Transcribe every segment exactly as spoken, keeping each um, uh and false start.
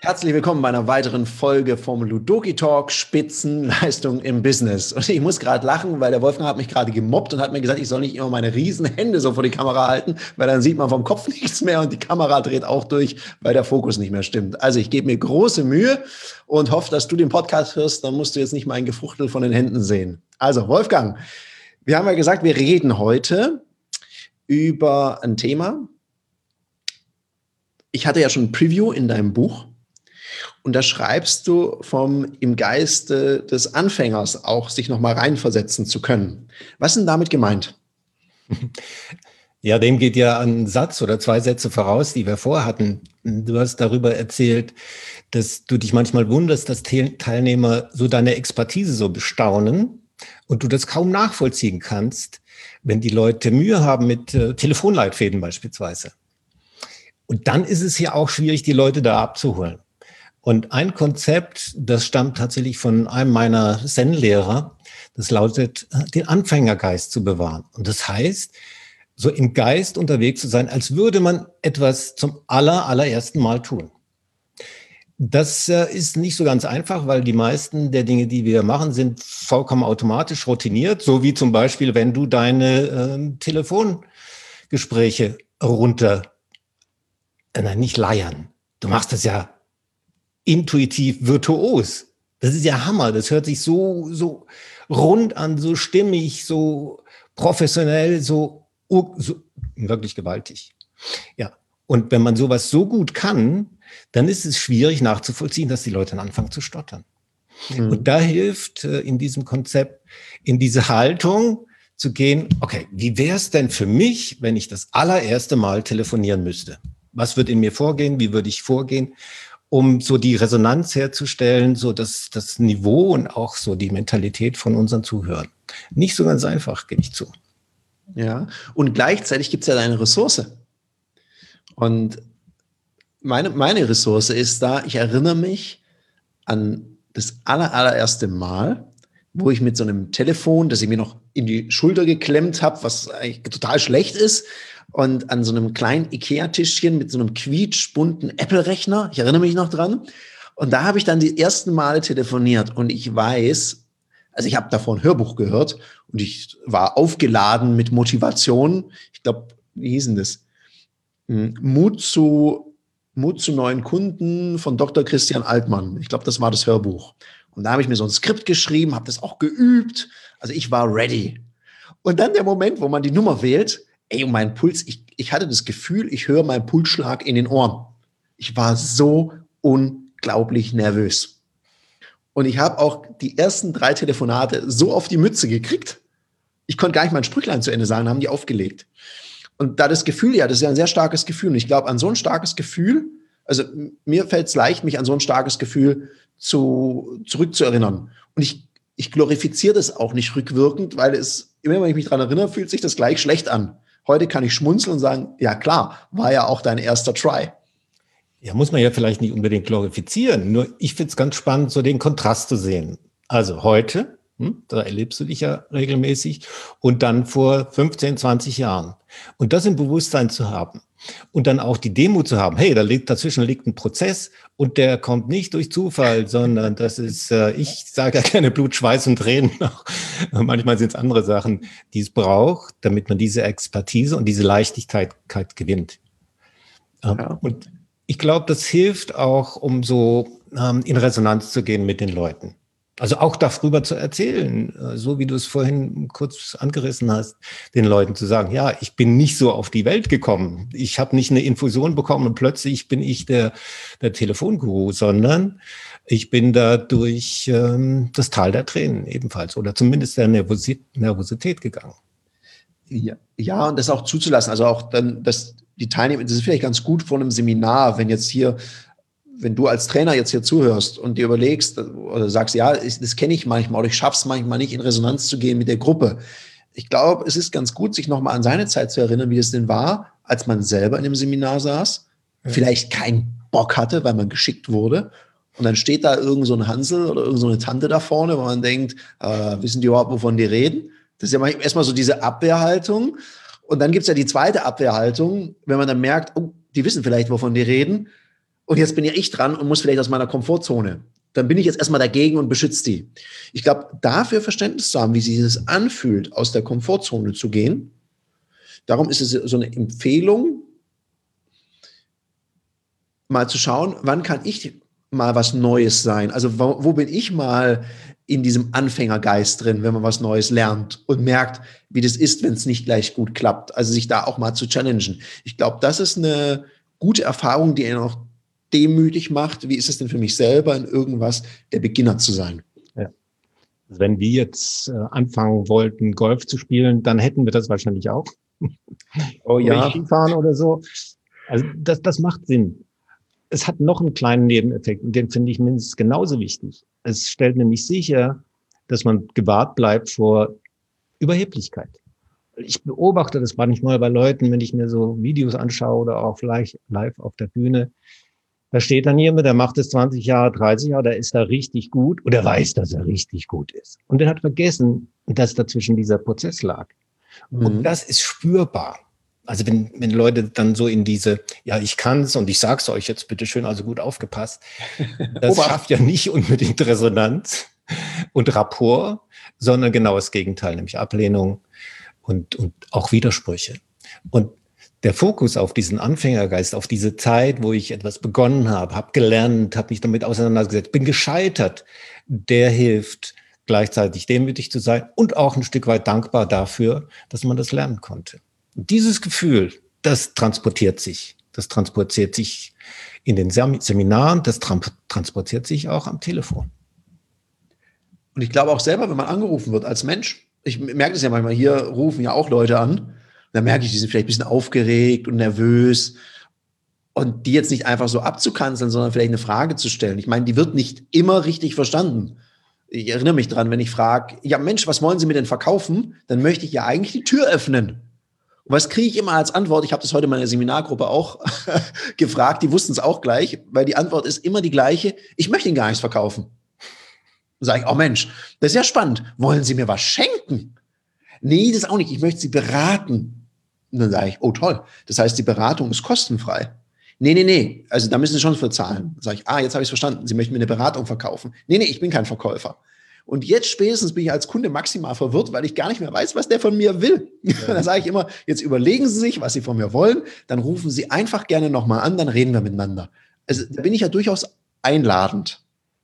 Herzlich willkommen bei einer weiteren Folge vom Ludoki Talk Spitzenleistung im Business. Und ich muss gerade lachen, weil der Wolfgang hat mich gerade gemobbt und hat mir gesagt, ich soll nicht immer meine riesen Hände so vor die Kamera halten, weil dann sieht man vom Kopf nichts mehr und die Kamera dreht auch durch, weil der Fokus nicht mehr stimmt. Also ich gebe mir große Mühe und hoffe, dass du den Podcast hörst, dann musst du jetzt nicht mein Gefuchtel von den Händen sehen. Also Wolfgang, wir haben ja gesagt, wir reden heute über ein Thema. Ich hatte ja schon ein Preview in deinem Buch. Und da schreibst du vom im Geiste des Anfängers auch sich noch mal reinversetzen zu können. Was ist denn damit gemeint? Ja, dem geht ja ein Satz oder zwei Sätze voraus, die wir vorhatten. Du hast darüber erzählt, dass du dich manchmal wunderst, dass Teilnehmer so deine Expertise so bestaunen und du das kaum nachvollziehen kannst, wenn die Leute Mühe haben mit äh, Telefonleitfäden beispielsweise. Und dann ist es ja auch schwierig, die Leute da abzuholen. Und ein Konzept, das stammt tatsächlich von einem meiner Zen-Lehrer, das lautet, den Anfängergeist zu bewahren. Und das heißt, so im Geist unterwegs zu sein, als würde man etwas zum aller, allerersten Mal tun. Das äh, ist nicht so ganz einfach, weil die meisten der Dinge, die wir machen, sind vollkommen automatisch routiniert, so wie zum Beispiel, wenn du deine äh, Telefongespräche runter, äh, nein, nicht leiern. Du machst das ja intuitiv virtuos. Das ist ja Hammer. Das hört sich so, so rund an, so stimmig, so professionell, so, so wirklich gewaltig. Ja. Und wenn man sowas so gut kann, dann ist es schwierig nachzuvollziehen, dass die Leute dann anfangen zu stottern. Mhm. Und da hilft äh, in diesem Konzept, in diese Haltung zu gehen, okay, wie wäre es denn für mich, wenn ich das allererste Mal telefonieren müsste? Was wird in mir vorgehen? Wie würde ich vorgehen? Um so die Resonanz herzustellen, so das, das Niveau und auch so die Mentalität von unseren Zuhörern. Nicht so ganz einfach, gebe ich zu. Ja, und gleichzeitig gibt es ja eine Ressource. Und meine, meine Ressource ist da, ich erinnere mich an das aller, allererste Mal, wo ich mit so einem Telefon, das ich mir noch in die Schulter geklemmt habe, was eigentlich total schlecht ist, und an so einem kleinen Ikea-Tischchen mit so einem quietschbunten Apple-Rechner, ich erinnere mich noch dran, und da habe ich dann die ersten Male telefoniert und ich weiß, also ich habe davor ein Hörbuch gehört und ich war aufgeladen mit Motivation, ich glaube, wie hieß denn das? Mut zu, Mut zu neuen Kunden von Doktor Christian Altmann, ich glaube, das war das Hörbuch. Und da habe ich mir so ein Skript geschrieben, habe das auch geübt, also ich war ready. Und dann der Moment, wo man die Nummer wählt, ey, und mein Puls, ich, ich hatte das Gefühl, ich höre meinen Pulsschlag in den Ohren. Ich war so unglaublich nervös. Und ich habe auch die ersten drei Telefonate so auf die Mütze gekriegt. Ich konnte gar nicht mein Sprüchlein zu Ende sagen, haben die aufgelegt. Und da das Gefühl, ja, das ist ja ein sehr starkes Gefühl. Und ich glaube, an so ein starkes Gefühl, also mir fällt es leicht, mich an so ein starkes Gefühl zu, zurückzuerinnern. Und ich, ich glorifiziere das auch nicht rückwirkend, weil es, immer wenn ich mich daran erinnere, fühlt sich das gleich schlecht an. Heute kann ich schmunzeln und sagen, ja klar, war ja auch dein erster Try. Ja, muss man ja vielleicht nicht unbedingt glorifizieren. Nur ich finde es ganz spannend, so den Kontrast zu sehen. Also heute, hm, da erlebst du dich ja regelmäßig, und dann vor fünfzehn, zwanzig Jahren. Und das im Bewusstsein zu haben und dann auch die Demut zu haben, hey, da liegt, dazwischen liegt ein Prozess und der kommt nicht durch Zufall, sondern das ist, äh, ich sage ja gerne Blut, Schweiß und Tränen. Manchmal sind es andere Sachen, die es braucht, damit man diese Expertise und diese Leichtigkeit gewinnt. Ähm, ja. Und ich glaube, das hilft auch, um so ähm, in Resonanz zu gehen mit den Leuten. Also auch darüber zu erzählen, so wie du es vorhin kurz angerissen hast, den Leuten zu sagen, ja, ich bin nicht so auf die Welt gekommen. Ich habe nicht eine Infusion bekommen und plötzlich bin ich der, der Telefonguru, sondern ich bin da durch ähm, das Tal der Tränen ebenfalls oder zumindest der Nervosität, Nervosität gegangen. Ja, ja, und das auch zuzulassen. Also auch dann, dass die Teilnehmer, das ist vielleicht ganz gut vor einem Seminar, wenn jetzt hier wenn du als Trainer jetzt hier zuhörst und dir überlegst oder sagst, ja, ich, das kenne ich manchmal oder ich schaffe es manchmal nicht, in Resonanz zu gehen mit der Gruppe. Ich glaube, es ist ganz gut, sich nochmal an seine Zeit zu erinnern, wie es denn war, als man selber in einem Seminar saß, ja. vielleicht keinen Bock hatte, weil man geschickt wurde. Und dann steht da irgend so ein Hansel oder irgend so eine Tante da vorne, wo man denkt, äh, wissen die überhaupt, wovon die reden? Das ist ja manchmal erstmal so diese Abwehrhaltung. Und dann gibt's ja die zweite Abwehrhaltung, wenn man dann merkt, oh, die wissen vielleicht, wovon die reden. und jetzt bin ja ich dran und muss vielleicht aus meiner Komfortzone. Dann bin ich jetzt erstmal dagegen und beschütze die. Ich glaube, dafür Verständnis zu haben, wie sich das anfühlt, aus der Komfortzone zu gehen, darum ist es so eine Empfehlung, mal zu schauen, wann kann ich mal was Neues sein? Also wo, wo bin ich mal in diesem Anfängergeist drin, wenn man was Neues lernt und merkt, wie das ist, wenn es nicht gleich gut klappt. Also sich da auch mal zu challengen. Ich glaube, das ist eine gute Erfahrung, die einen auch demütig macht. Wie ist es denn für mich selber, in irgendwas der Beginner zu sein? Ja. Wenn wir jetzt äh, anfangen wollten, Golf zu spielen, dann hätten wir das wahrscheinlich auch. Oh ja. Skifahren oder so. Also das, das macht Sinn. Es hat noch einen kleinen Nebeneffekt und den finde ich mindestens genauso wichtig. Es stellt nämlich sicher, dass man gewahrt bleibt vor Überheblichkeit. Ich beobachte das manchmal bei Leuten, wenn ich mir so Videos anschaue oder auch vielleicht live auf der Bühne. Da steht dann jemand, der macht es zwanzig Jahre, dreißig Jahre, der ist da richtig gut oder weiß, dass er richtig gut ist. Und der hat vergessen, dass dazwischen dieser Prozess lag. Mhm. Und das ist spürbar. Also wenn, wenn Leute dann so in diese, ja, ich kann's und ich sag's euch jetzt bitte schön, also gut aufgepasst, das schafft ja nicht unbedingt Resonanz und Rapport, sondern genau das Gegenteil, nämlich Ablehnung und, und auch Widersprüche. Und der Fokus auf diesen Anfängergeist, auf diese Zeit, wo ich etwas begonnen habe, habe gelernt, habe mich damit auseinandergesetzt, bin gescheitert, der hilft, gleichzeitig demütig zu sein und auch ein Stück weit dankbar dafür, dass man das lernen konnte. Und dieses Gefühl, das transportiert sich. Das transportiert sich in den Seminaren, das transportiert sich auch am Telefon. Und ich glaube auch selber, wenn man angerufen wird als Mensch, ich merke das ja manchmal, hier rufen ja auch Leute an, da merke ich, die sind vielleicht ein bisschen aufgeregt und nervös. Und die jetzt nicht einfach so abzukanzeln, sondern vielleicht eine Frage zu stellen. Ich meine, die wird nicht immer richtig verstanden. Ich erinnere mich dran, wenn ich frage, ja Mensch, was wollen Sie mir denn verkaufen? Dann möchte ich ja eigentlich die Tür öffnen. Und was kriege ich immer als Antwort? Ich habe das heute in meiner Seminargruppe auch gefragt, die wussten es auch gleich, weil die Antwort ist immer die gleiche, ich möchte Ihnen gar nichts verkaufen. Dann sage ich, oh Mensch, das ist ja spannend. Wollen Sie mir was schenken? Nee, das auch nicht, ich möchte Sie beraten. Und dann sage ich, oh toll, das heißt, die Beratung ist kostenfrei. Nee, nee, nee, also da müssen Sie schon für zahlen. Dann sage ich, ah, jetzt habe ich es verstanden, Sie möchten mir eine Beratung verkaufen. Nee, nee, ich bin kein Verkäufer. Und jetzt spätestens bin ich als Kunde maximal verwirrt, weil ich gar nicht mehr weiß, was der von mir will. Ja. Dann sage ich immer, jetzt überlegen Sie sich, was Sie von mir wollen, dann rufen Sie einfach gerne nochmal an, dann reden wir miteinander. Also da bin ich ja durchaus einladend.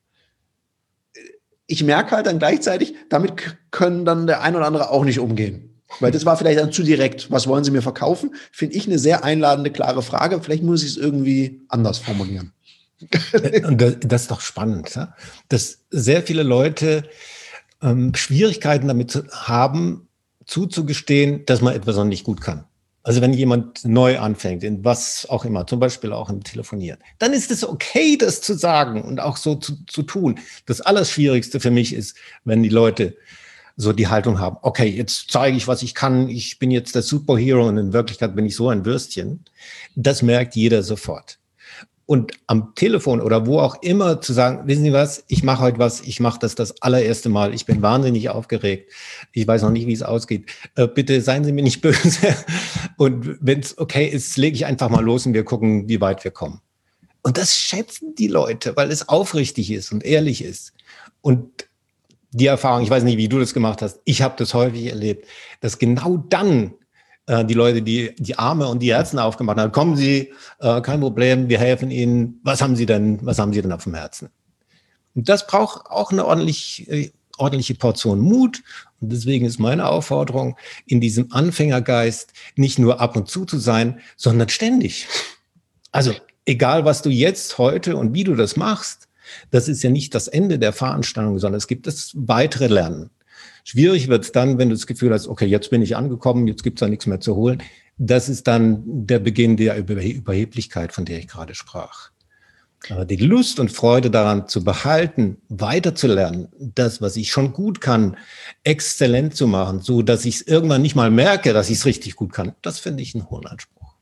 Ich merke halt dann gleichzeitig, damit können dann der ein oder andere auch nicht umgehen. Weil das war vielleicht dann zu direkt. Was wollen Sie mir verkaufen? Finde ich eine sehr einladende, klare Frage. Vielleicht muss ich es irgendwie anders formulieren. Und das ist doch spannend, ja? Dass sehr viele Leute ähm, Schwierigkeiten damit haben, zuzugestehen, dass man etwas noch nicht gut kann. Also wenn jemand neu anfängt, in was auch immer, zum Beispiel auch im Telefonieren, dann ist es okay, das zu sagen und auch so zu, zu tun. Das Allerschwierigste für mich ist, wenn die Leute so die Haltung haben, okay, jetzt zeige ich, was ich kann, ich bin jetzt der Superhero und in Wirklichkeit bin ich so ein Würstchen. Das merkt jeder sofort. Und am Telefon oder wo auch immer zu sagen, wissen Sie was, ich mache heute was, ich mache das das allererste Mal, ich bin wahnsinnig aufgeregt, ich weiß noch nicht, wie es ausgeht, äh, bitte seien Sie mir nicht böse und wenn es okay ist, lege ich einfach mal los und wir gucken, wie weit wir kommen. Und das schätzen die Leute, weil es aufrichtig ist und ehrlich ist. Und die Erfahrung, ich weiß nicht, wie du das gemacht hast, ich habe das häufig erlebt, dass genau dann die Leute, die die Arme und die Herzen aufgemacht haben, kommen Sie, äh, kein Problem, wir helfen Ihnen. Was haben Sie denn, was haben Sie denn auf dem Herzen? Und das braucht auch eine ordentlich, äh, ordentliche Portion Mut. Und deswegen ist meine Aufforderung, in diesem Anfängergeist nicht nur ab und zu zu sein, sondern ständig. Also egal, was du jetzt, heute und wie du das machst, das ist ja nicht das Ende der Veranstaltung, sondern es gibt das weitere Lernen. Schwierig wird es dann, wenn du das Gefühl hast, okay, jetzt bin ich angekommen, jetzt gibt es da nichts mehr zu holen. Das ist dann der Beginn der Überheblichkeit, von der ich gerade sprach. Aber die Lust und Freude daran zu behalten, weiterzulernen, das, was ich schon gut kann, exzellent zu machen, so dass ich es irgendwann nicht mal merke, dass ich es richtig gut kann, das finde ich einen hohen Anspruch.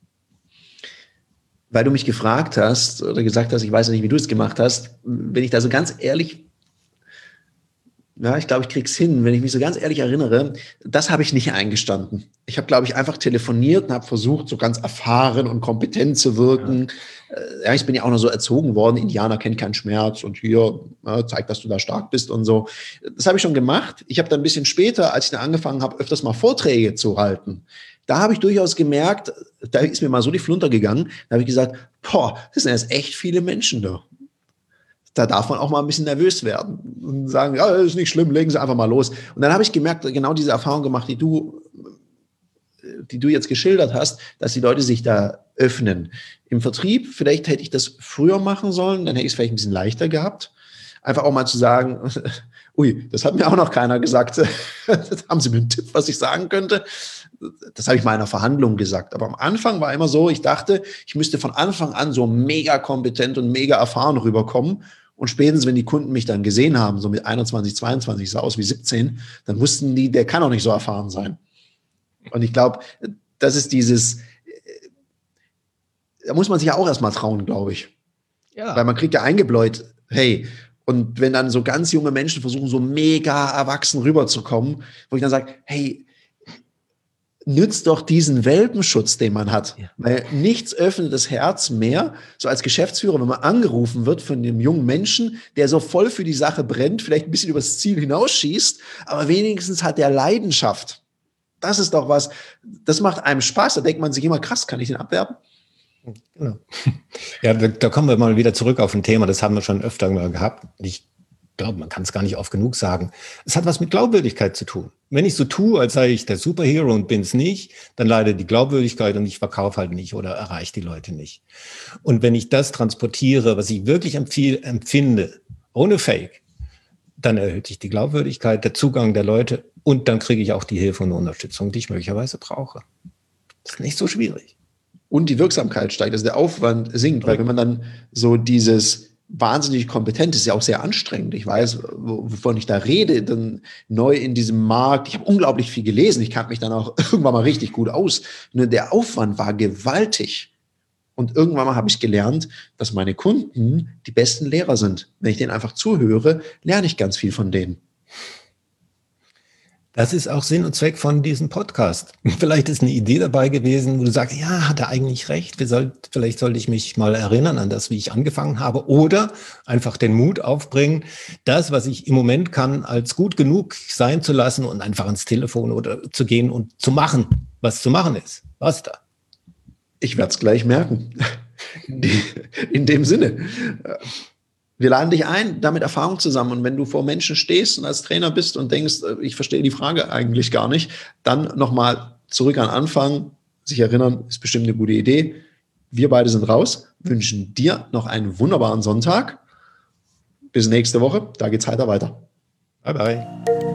Weil du mich gefragt hast oder gesagt hast, ich weiß ja nicht, wie du es gemacht hast, wenn ich da so ganz ehrlich Ja, ich glaube, ich krieg's hin. Wenn ich mich so ganz ehrlich erinnere, das habe ich nicht eingestanden. Ich habe, glaube ich, einfach telefoniert und habe versucht, so ganz erfahren und kompetent zu wirken. Ja. ja, ich bin ja auch noch so erzogen worden, Indianer kennt keinen Schmerz und hier, ja, zeig, dass du da stark bist und so. Das habe ich schon gemacht. Ich habe dann ein bisschen später, als ich dann angefangen habe, öfters mal Vorträge zu halten, da habe ich durchaus gemerkt, da ist mir mal so die Flunter gegangen, da habe ich gesagt, boah, das sind jetzt echt viele Menschen da. Da darf man auch mal ein bisschen nervös werden und sagen, ja, das ist nicht schlimm, legen Sie einfach mal los. Und dann habe ich gemerkt, genau diese Erfahrung gemacht, die du, die du jetzt geschildert hast, dass die Leute sich da öffnen. Im Vertrieb, vielleicht hätte ich das früher machen sollen, dann hätte ich es vielleicht ein bisschen leichter gehabt. Einfach auch mal zu sagen, ui, das hat mir auch noch keiner gesagt. Haben Sie mir einen Tipp, was ich sagen könnte? Das habe ich mal in einer Verhandlung gesagt. Aber am Anfang war immer so, ich dachte, ich müsste von Anfang an so mega kompetent und mega erfahren rüberkommen. Und spätestens, wenn die Kunden mich dann gesehen haben, so mit einundzwanzig, zweiundzwanzig, sah aus wie siebzehn, dann wussten die, der kann auch nicht so erfahren sein. Und ich glaube, das ist dieses, da muss man sich ja auch erstmal trauen, glaube ich. Ja. Weil man kriegt ja eingebläut, hey, und wenn dann so ganz junge Menschen versuchen, so mega erwachsen rüberzukommen, wo ich dann sage, hey, nützt doch diesen Welpenschutz, den man hat. Ja. Weil nichts öffnet das Herz mehr, so als Geschäftsführer, wenn man angerufen wird von einem jungen Menschen, der so voll für die Sache brennt, vielleicht ein bisschen übers Ziel hinausschießt, aber wenigstens hat der Leidenschaft. Das ist doch was, das macht einem Spaß. Da denkt man sich immer, krass, kann ich den abwerben? Genau. Ja, da, da kommen wir mal wieder zurück auf ein Thema, das haben wir schon öfter mal gehabt. Ich glaube, man kann es gar nicht oft genug sagen. Es hat was mit Glaubwürdigkeit zu tun. Wenn ich so tue, als sei ich der Superhero und bin es nicht, dann leidet die Glaubwürdigkeit und ich verkaufe halt nicht oder erreiche die Leute nicht. Und wenn ich das transportiere, was ich wirklich empfehl, empfinde, ohne Fake, dann erhöht sich die Glaubwürdigkeit, der Zugang der Leute und dann kriege ich auch die Hilfe und Unterstützung, die ich möglicherweise brauche. Das ist nicht so schwierig. Und die Wirksamkeit steigt, also der Aufwand sinkt, weil wenn man dann so dieses wahnsinnig kompetent ist, ja auch sehr anstrengend. Ich weiß, wovon ich da rede, dann neu in diesem Markt. Ich habe unglaublich viel gelesen. Ich kannte mich dann auch irgendwann mal richtig gut aus. Nur der Aufwand war gewaltig. Und irgendwann mal habe ich gelernt, dass meine Kunden die besten Lehrer sind. Wenn ich denen einfach zuhöre, lerne ich ganz viel von denen. Das ist auch Sinn und Zweck von diesem Podcast. Vielleicht ist eine Idee dabei gewesen, wo du sagst, ja, hat er eigentlich recht. Wir soll, vielleicht sollte ich mich mal erinnern an das, wie ich angefangen habe. Oder einfach den Mut aufbringen, das, was ich im Moment kann, als gut genug sein zu lassen und einfach ans Telefon oder zu gehen und zu machen, was zu machen ist. Was da? Ich werde es gleich merken. In dem Sinne. Wir laden dich ein, damit Erfahrung zusammen. Und wenn du vor Menschen stehst und als Trainer bist und denkst, ich verstehe die Frage eigentlich gar nicht, dann nochmal zurück an Anfang, sich erinnern, ist bestimmt eine gute Idee. Wir beide sind raus, wünschen dir noch einen wunderbaren Sonntag. Bis nächste Woche, da geht's heiter weiter. Bye, bye.